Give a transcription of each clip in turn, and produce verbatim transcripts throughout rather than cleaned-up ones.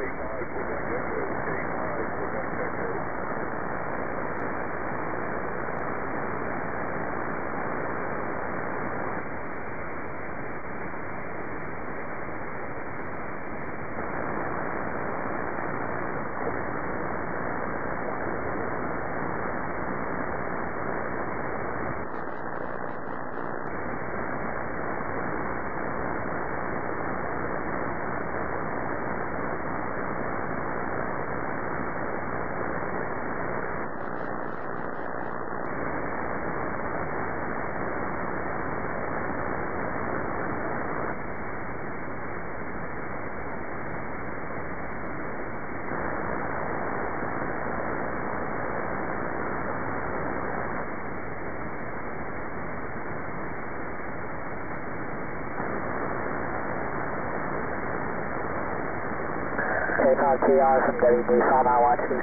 K five T R from W D five, I watch you.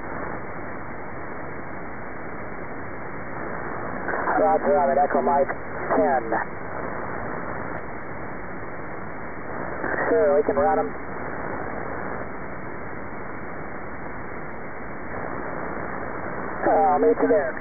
Roger, I'm at Echo Mike ten. Sure, we can run them. Uh, I'll meet you there.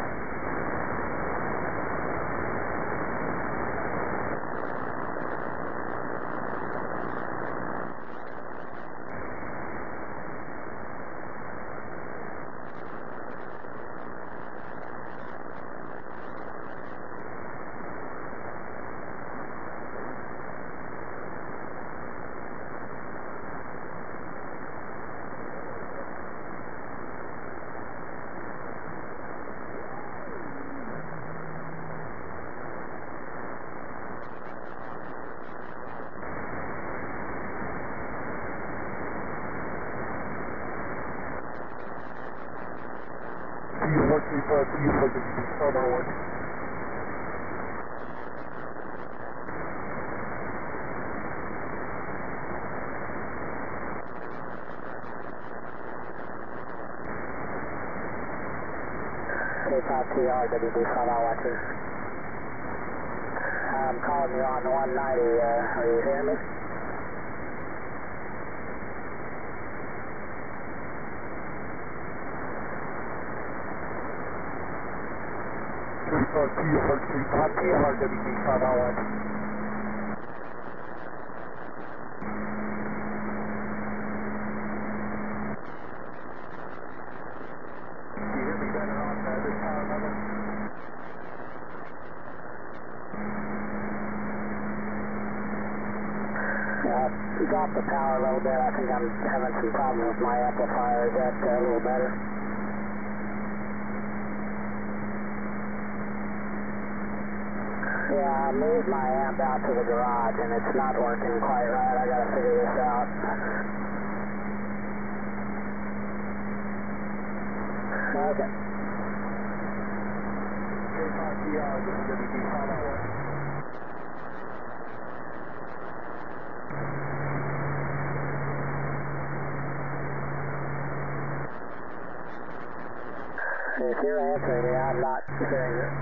K five T R, W D five, I watch you. I'm calling you on one ninety, uh, are you hearing me? T R, W D five, I watch you. Drop the power a little bit. I think I'm having some problem with my amplifier. Is that uh, a little better? Yeah, I moved my amp out to the garage and it's not working quite right. I gotta figure this out. Okay. K five T R, this is W D five. If you're answering me, I'm not hearing you.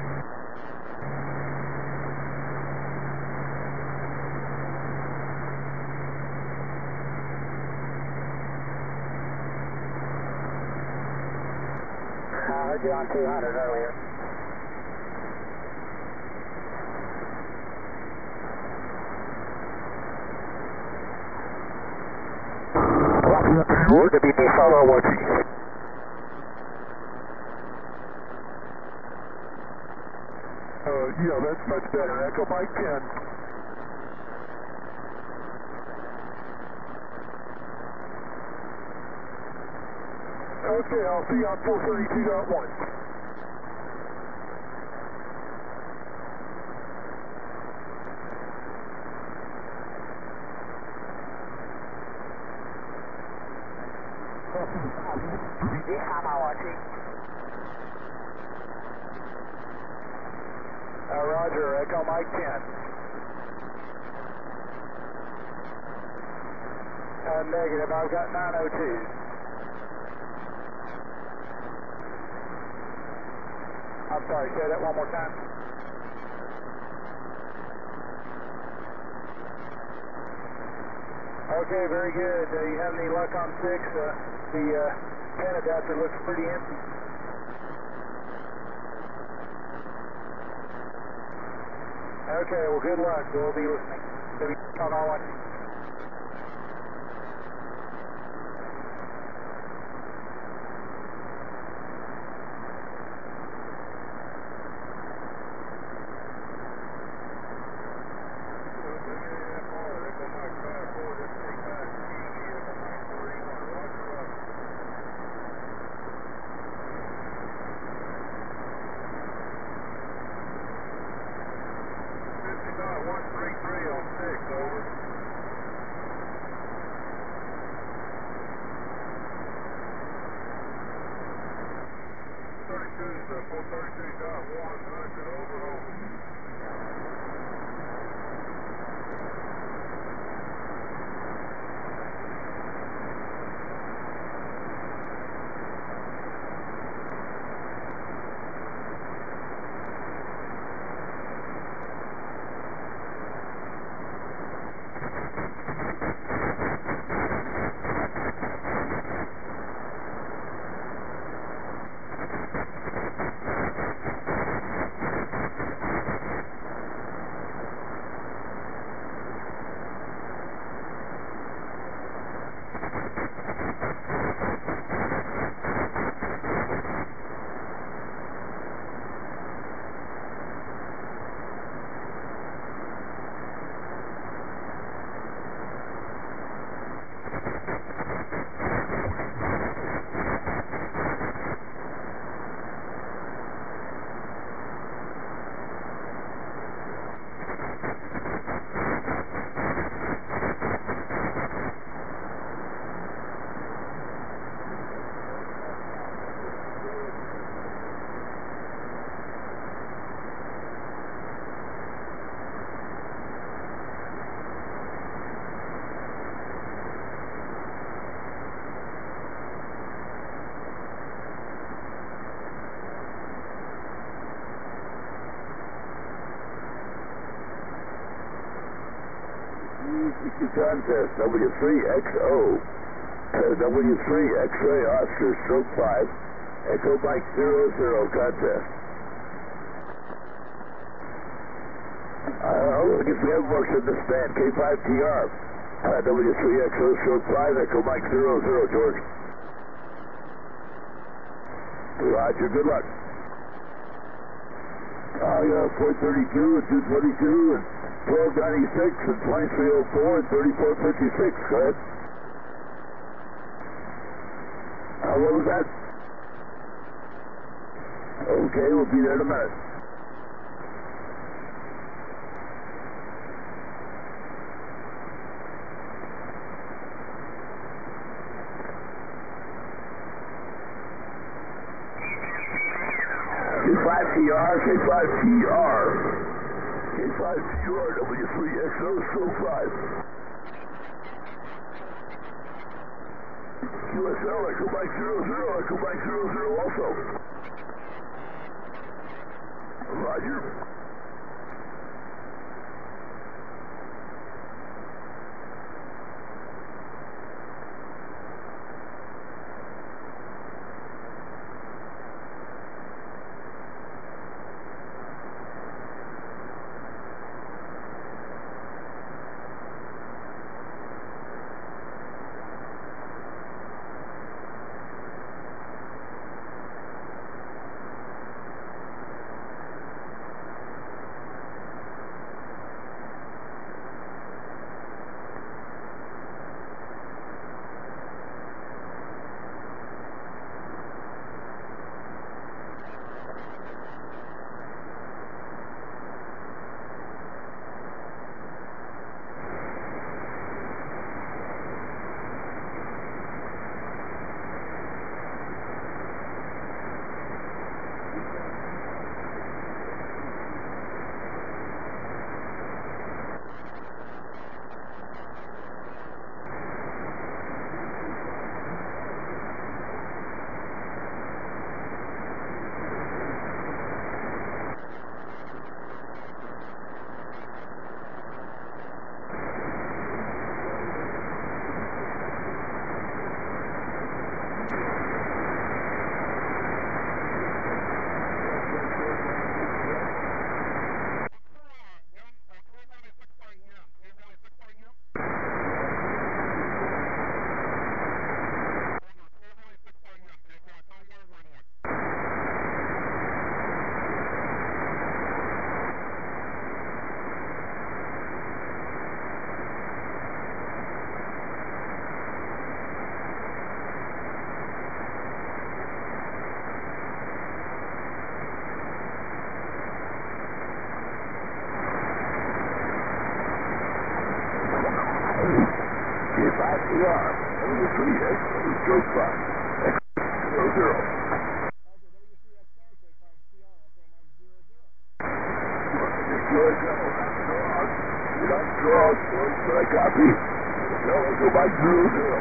I heard you on two hundred earlier. W D five, watching. Yeah, that's much better. Echo Mike ten. Okay, I'll see you on four thirty-two point one. Yeah, I'm watching. Uh, Roger, Echo Mike ten. Uh, negative, I've got nine oh two. I'm sorry, say that one more time. Okay, very good. Uh, you have any luck on six? Uh, the uh, pan adapter looks pretty empty. Okay, well, good luck. We'll be listening. W on all one. one three three on six, over. thirty-two, four thirty-two dot one hundred, over, over. Contest W three X O, W three X-ray Oscar stroke five, Echo Mike zero zero contest. Uh, oh, against the motion in this band, K five T R, uh, W three X O stroke five, Echo Mike zero zero, George. Roger, good luck. Uh, yeah, four thirty-two and two twenty-two and twelve ninety-six and twenty-three oh four and thirty-four fifty-six. Go ahead. Uh, what was that? Okay, we'll be there in a minute. K five T R, K five T R. K five T R, W three X O, stroke five. Q S L, Echo Mike zero zero, Echo Mike zero zero also. Roger. five P R, W three X O, stroke five, X zero zero. Draw, but I copy. No, Echo Mike zero zero.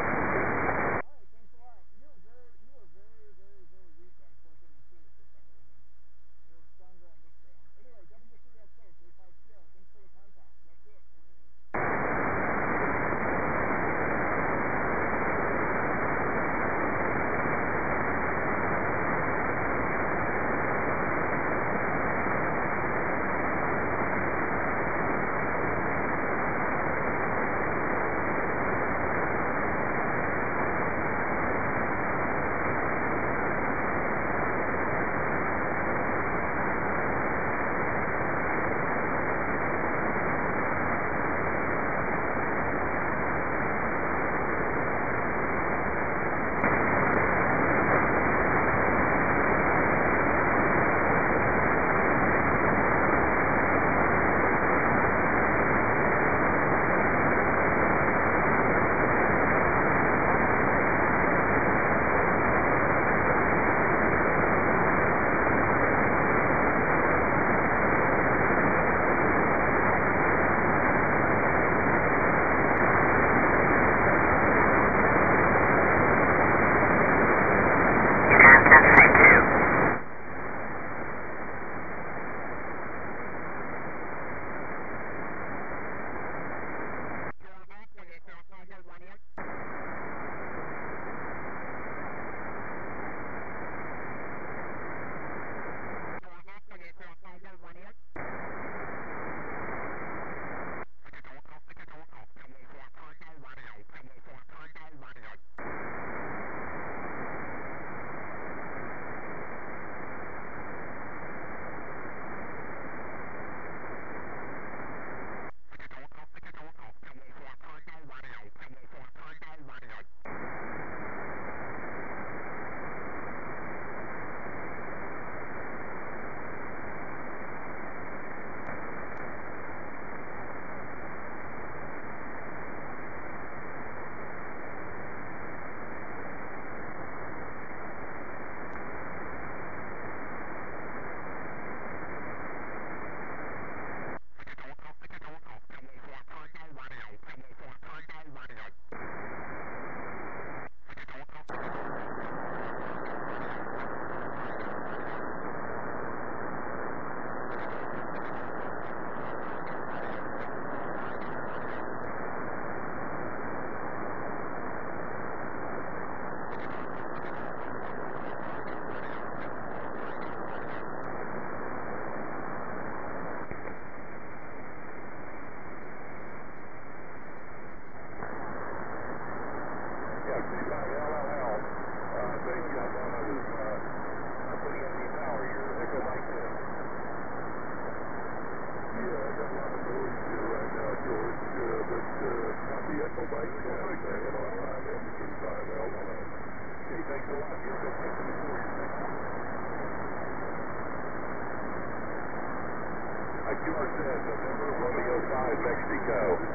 Q R Z, November Romeo five, Mexico.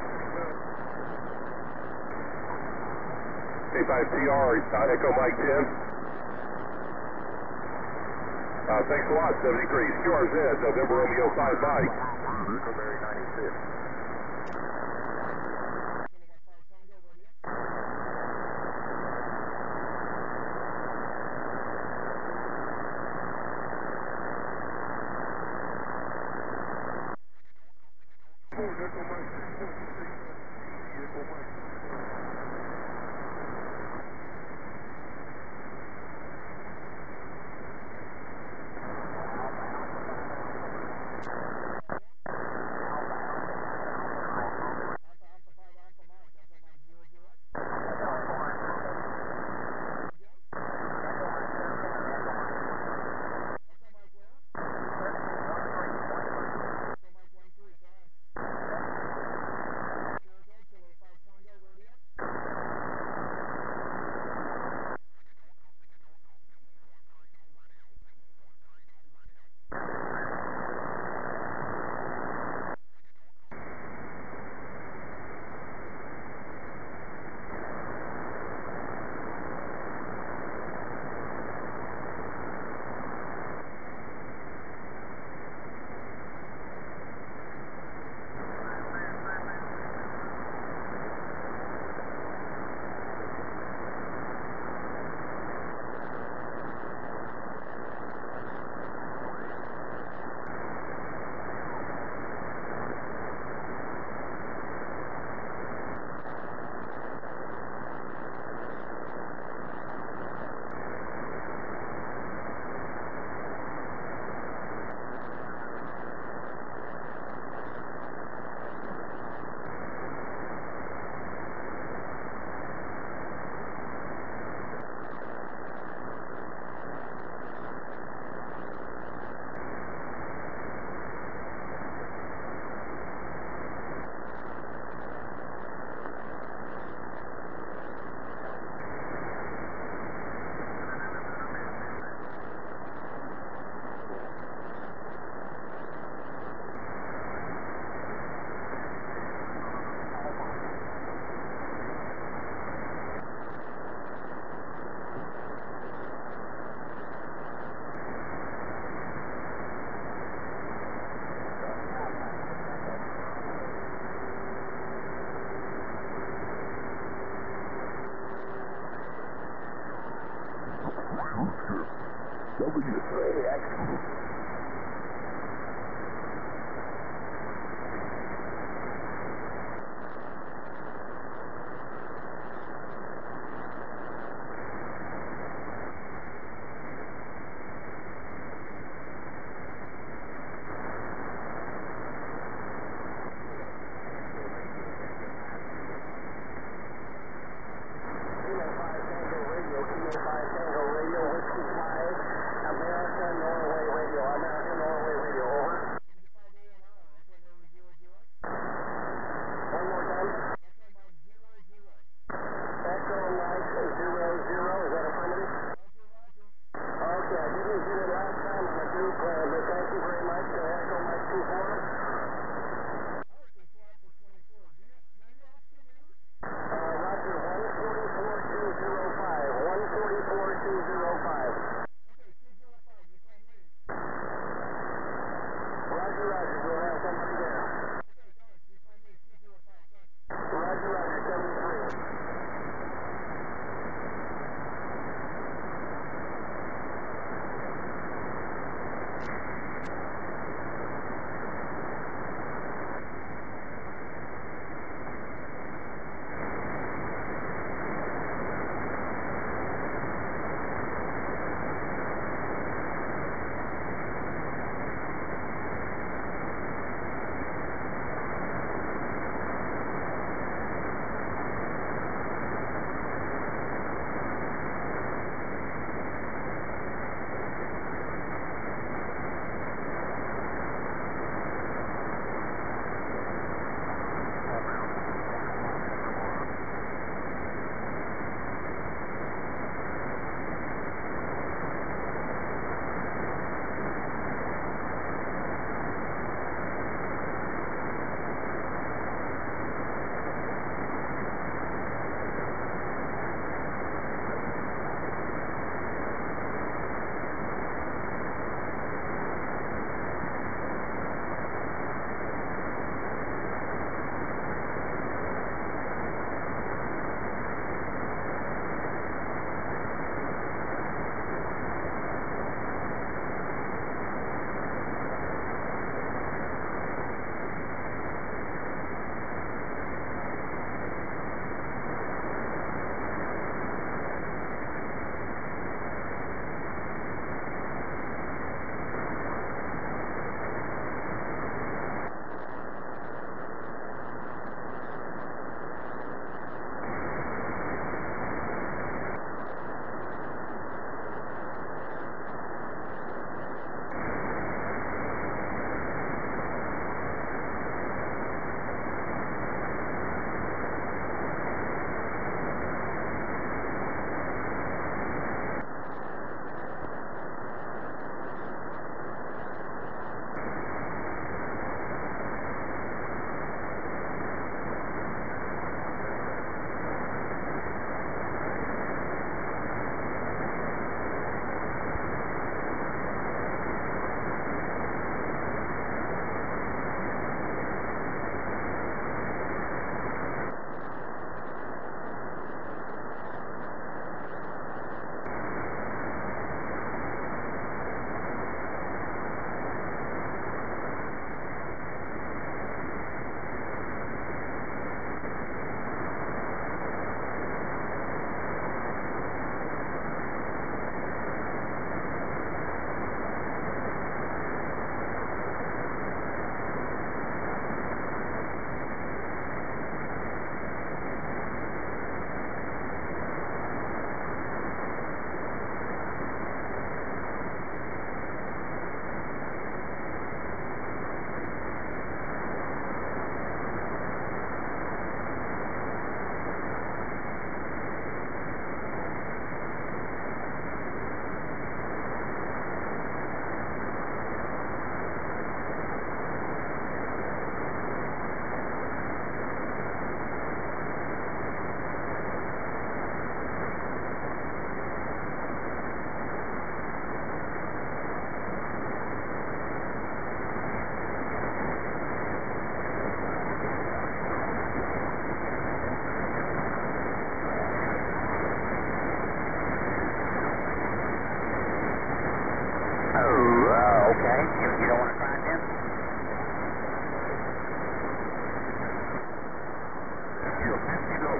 K five T R, uh, Echo Mike ten. Uh, thanks a lot, seven degrees. Q R Z, November Romeo five, Mike. Echo Mary ninety-six. W three X.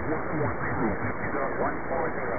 one four zero.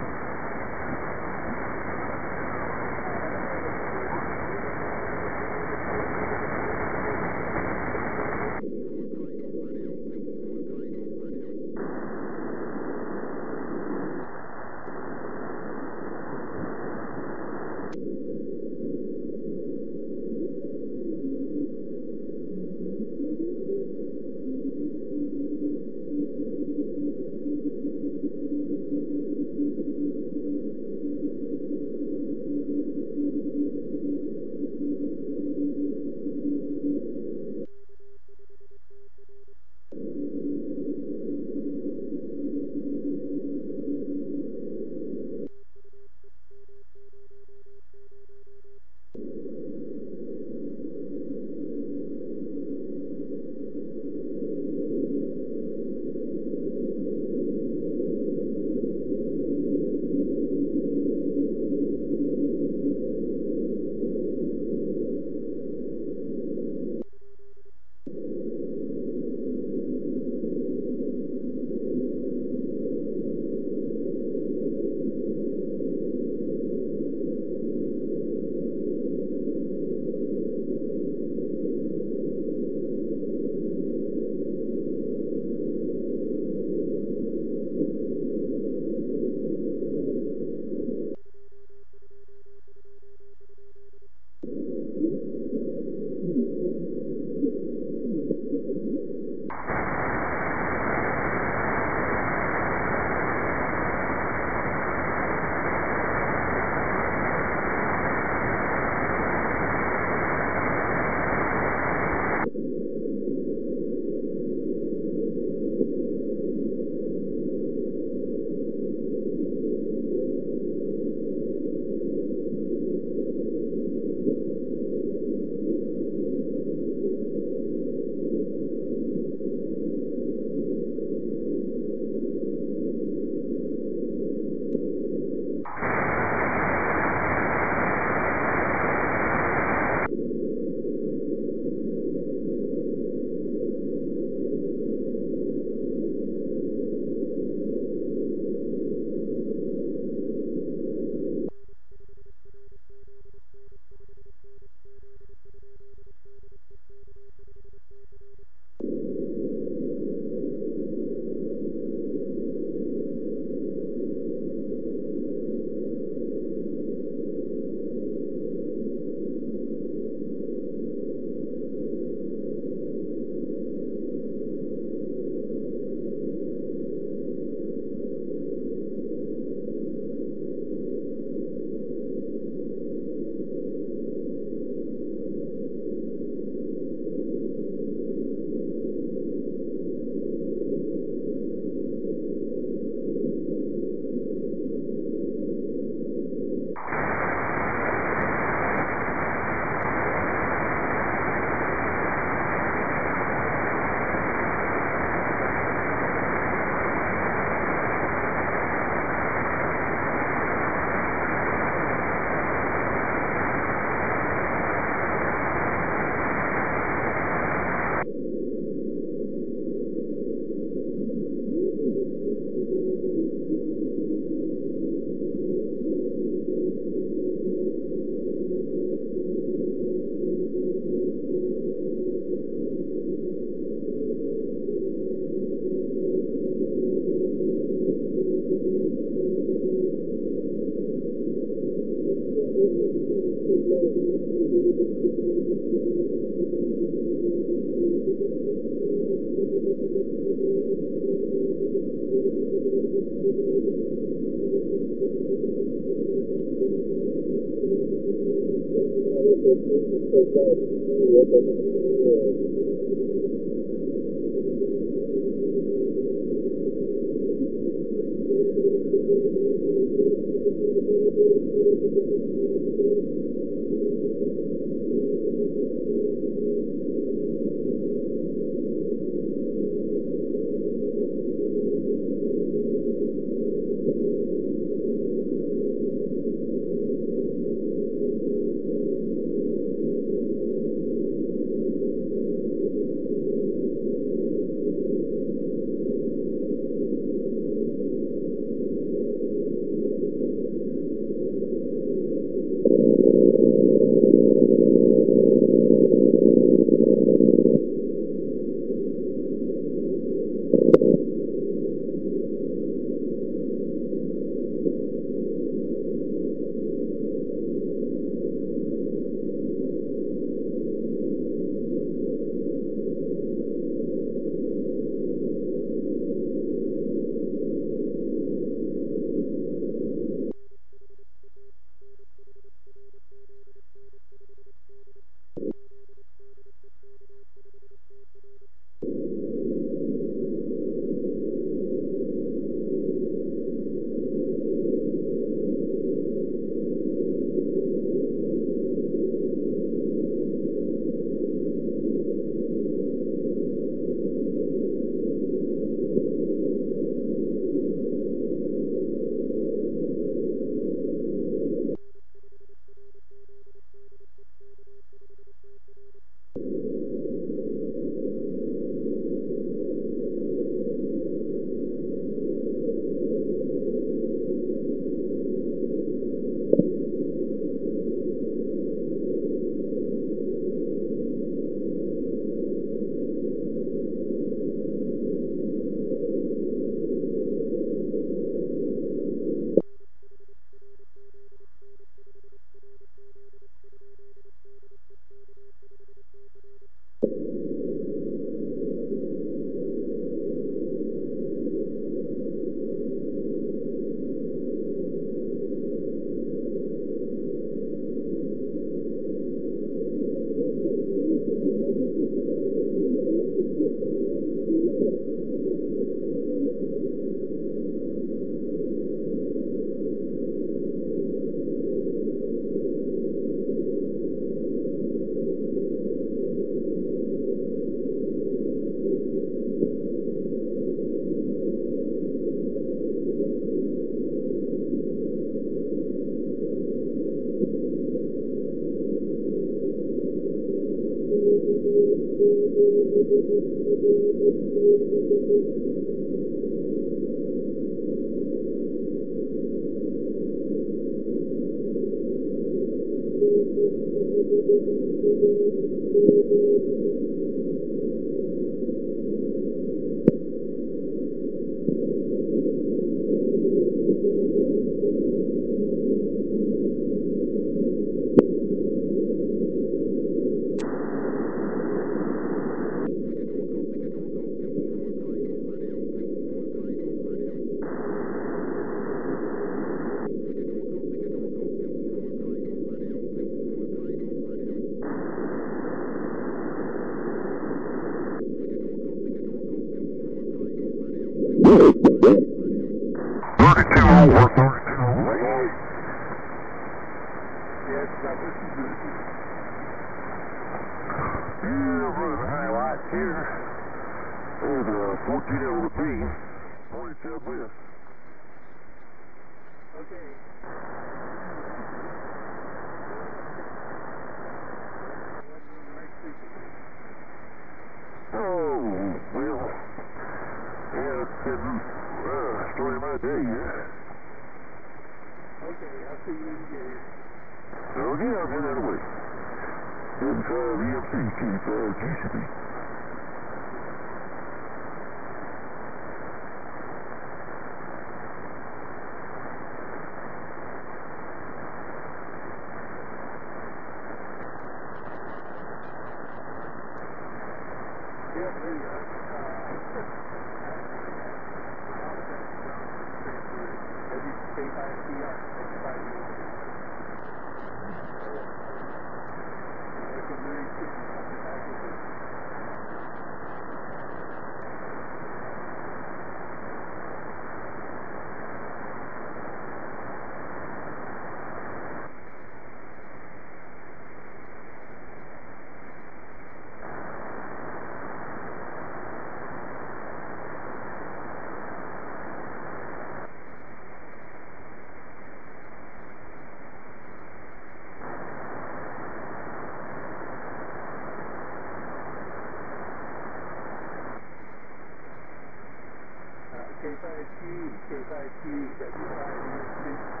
K five Q, K five Q, W five E S P.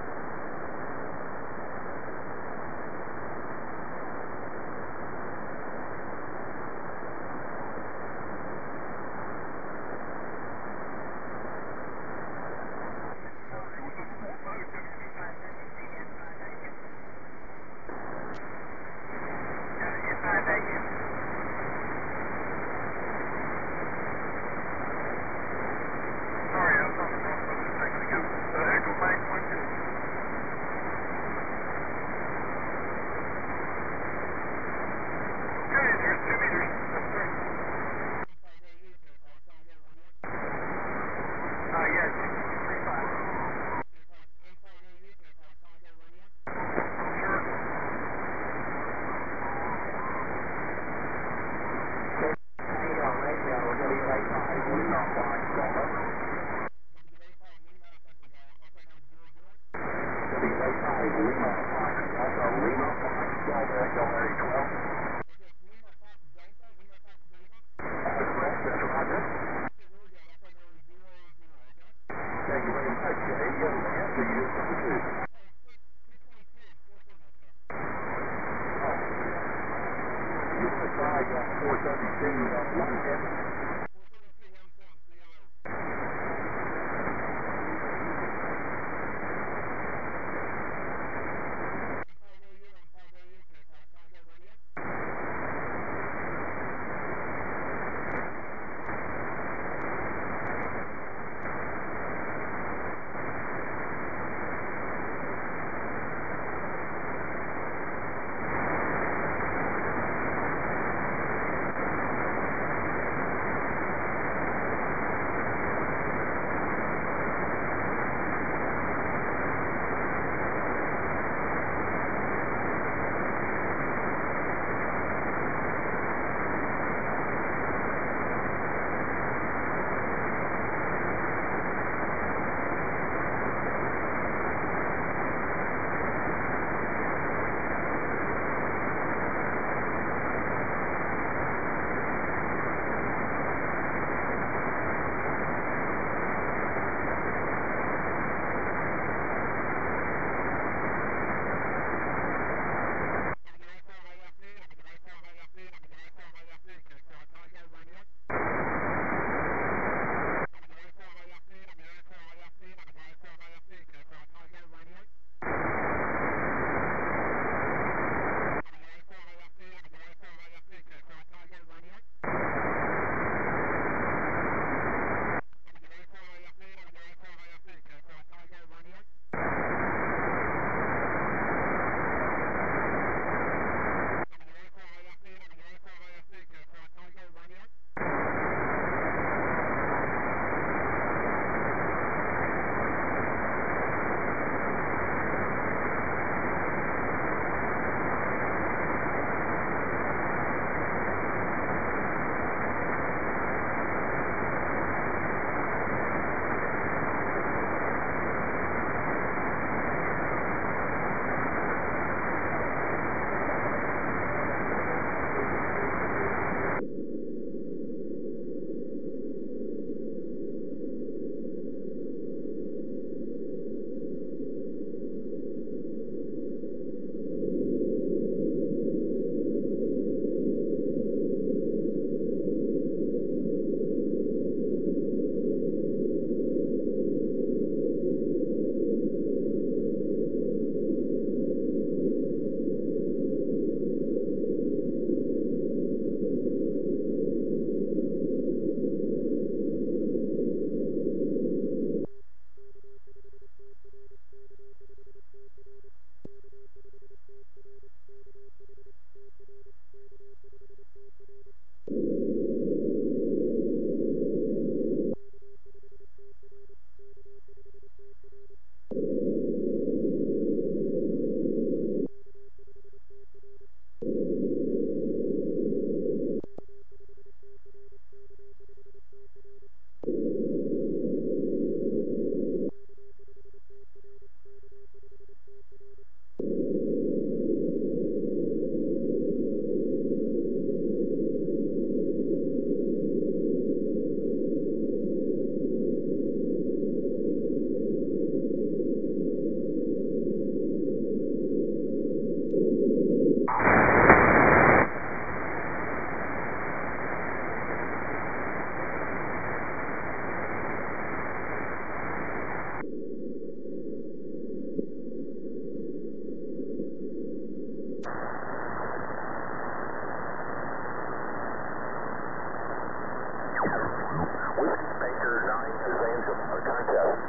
Whiskey Baker nine is Angel, our contest.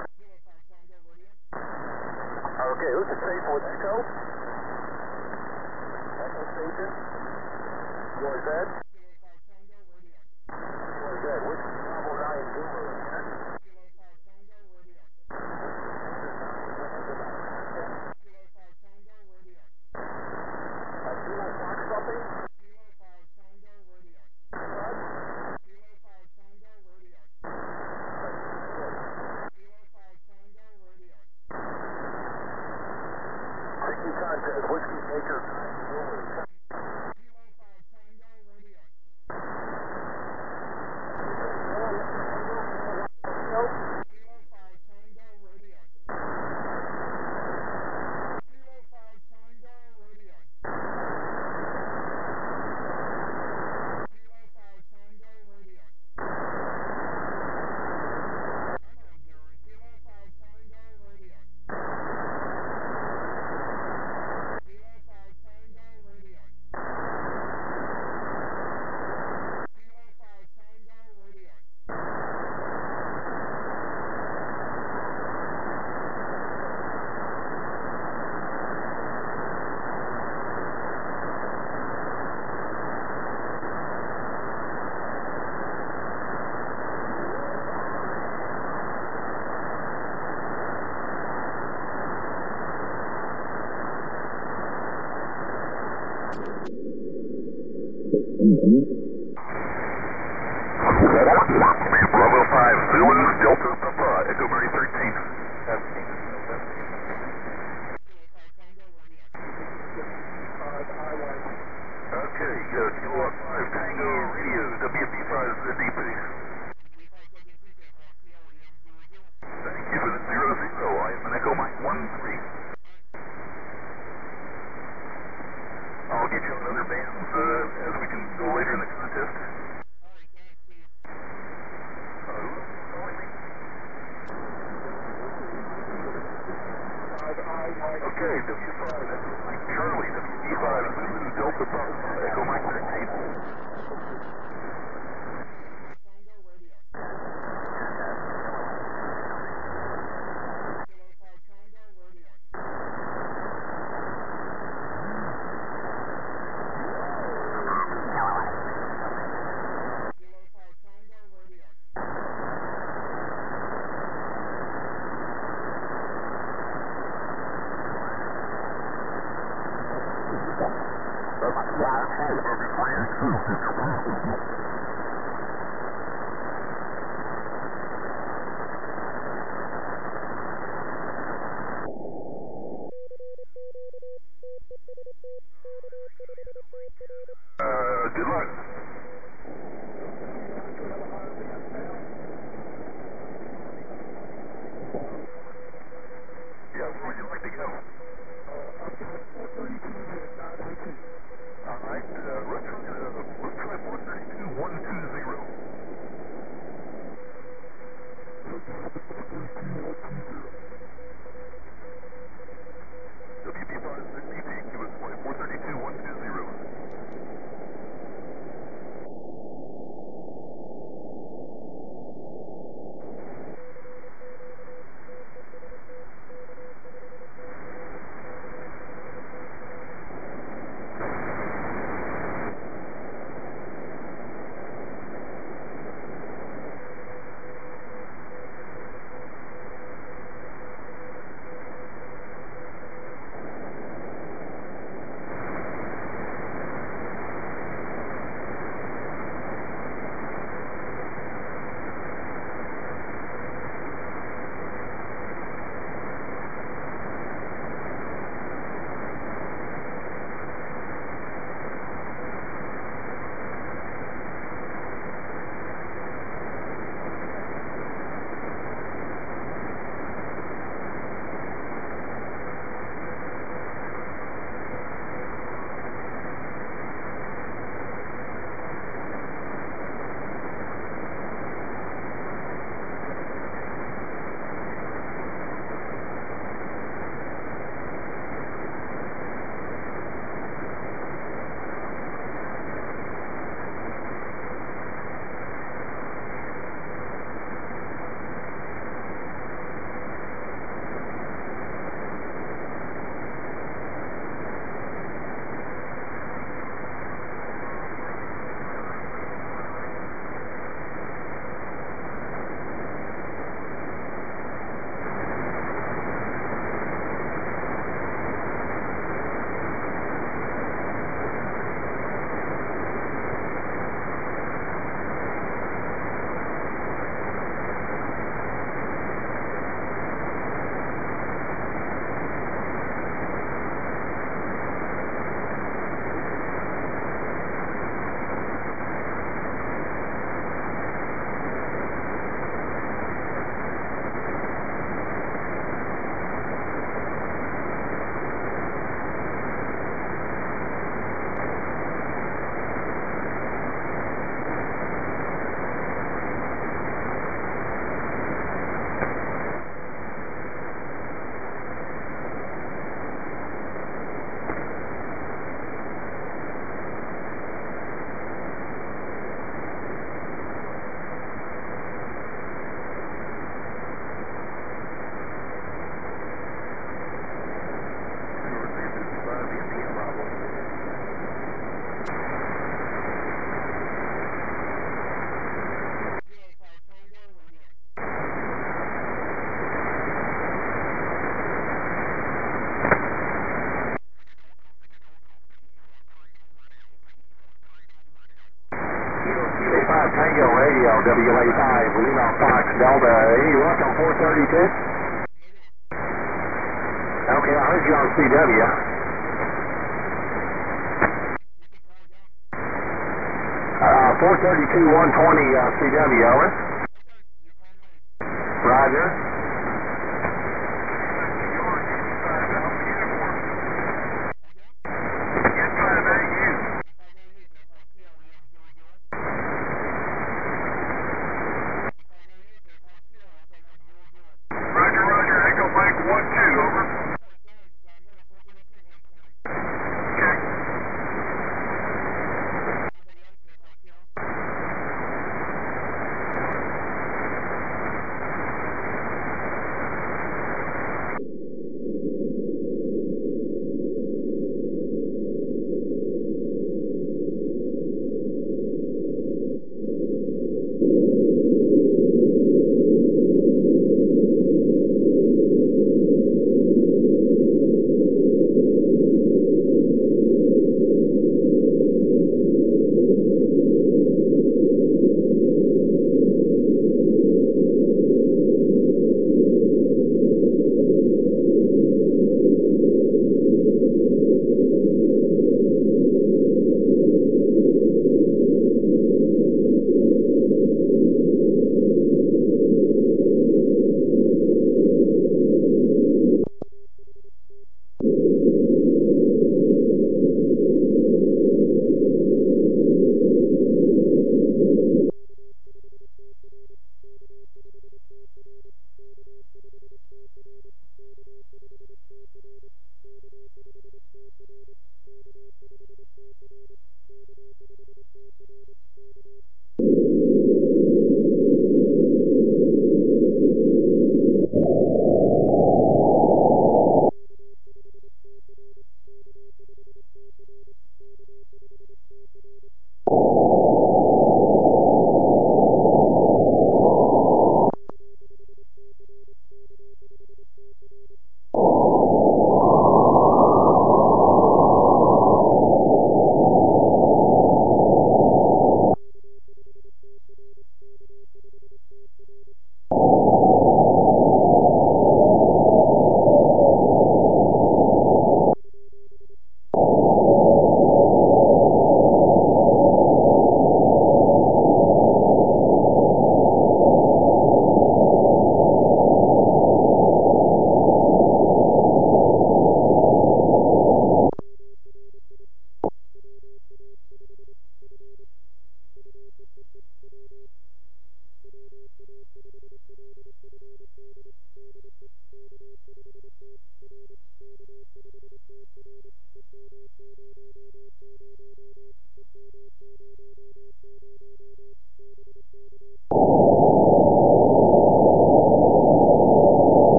Okay, who's it safe with Echo? Echo Station? What is that? What is that? Whiskey Bravo nine Zulu, yeah? Contest, Whiskey Baker nine Zulu. Bravo five, Zulu, Delta Papa, Echo Mary thirteen. Okay, uh, Kilo five, Tango Radio, W B five is the D P. Thank you for the zero zero, I am an Echo Mike one three. I'll get you another band uh, as we can go later in the contest. Okay, W five, that's Mike Charlie, W B five, Zulu, Delta Papa, Echo Mike thirteen. Uh, good luck. Yeah, where would you like to go? All right, uh, let's try, uh, let's try four thirty-two one two zero. W B five is D P, give us flight four thirty-two one two zero. W A five, Lima Fox Delta. Any luck on four thirty-two? Okay, I heard you on C W. Uh, four thirty-two, one twenty uh, C W, over. Roger. Roger, roger. Echo Mike one two, over. Okay.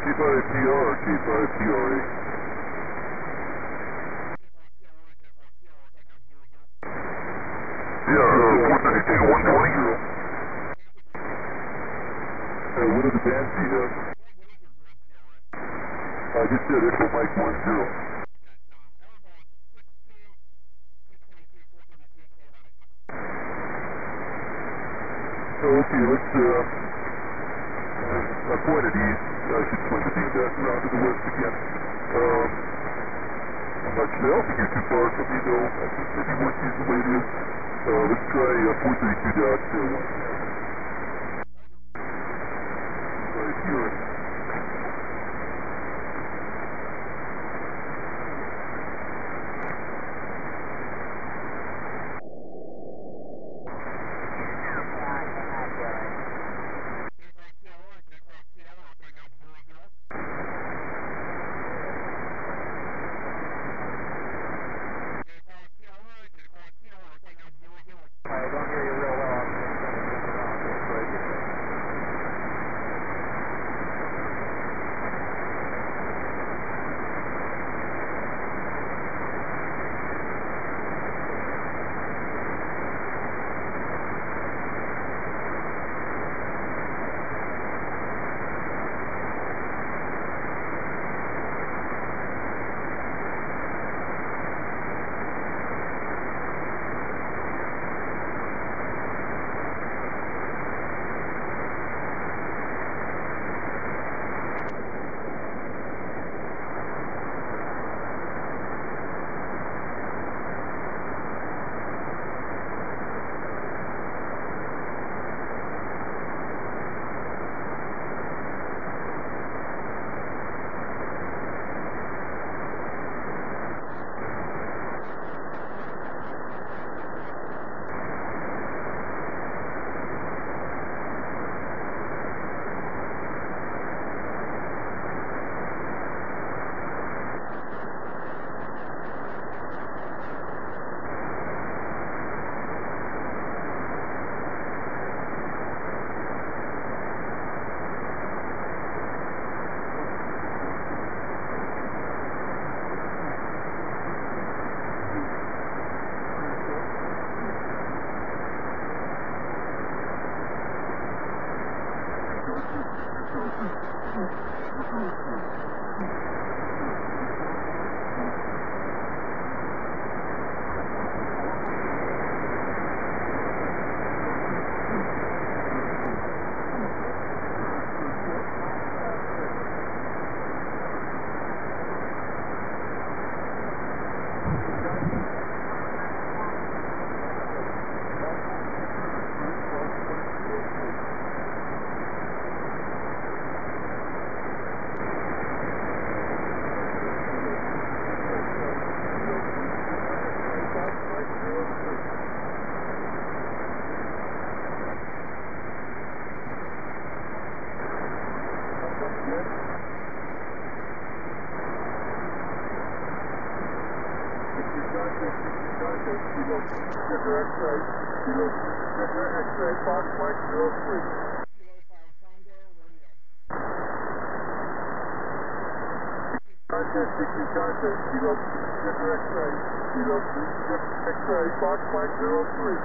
K five T R or K five T R A? Yeah, uh, four thirty-two to one twenty. Uh, what other bands do you have? I just said Echo Mike one zero. Oh, okay, let's, uh, uh, I pointed east. I should point the beam back around to the west again. Um, I'm not sure. I don't think you're too far from me, though. I think maybe work east the way it is. Uh, let's try uh, four thirty-two dot one. Right here. I don't hear you real well. I'm just going to move around real quick. Sugar X-ray, Kilo Sugar X-ray, Fox Mike zero three. Contest sixty contest, Kilo Sugar X-ray, Kilo Sugar X-ray, Fox Mike zero three.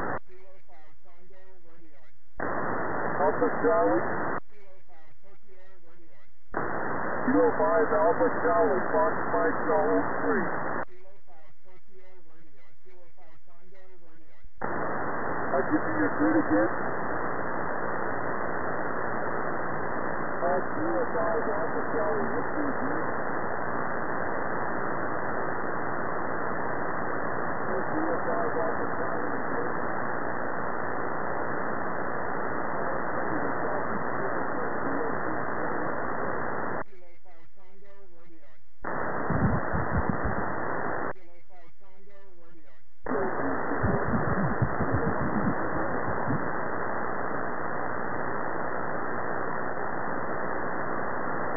Alpha Charlie. Kilo five Alpha Charlie, Fox Mike zero three. Uh, give me your grid again. Uh, Kilo five Alpha Charlie, what's your grid? Kilo five Alpha Charlie.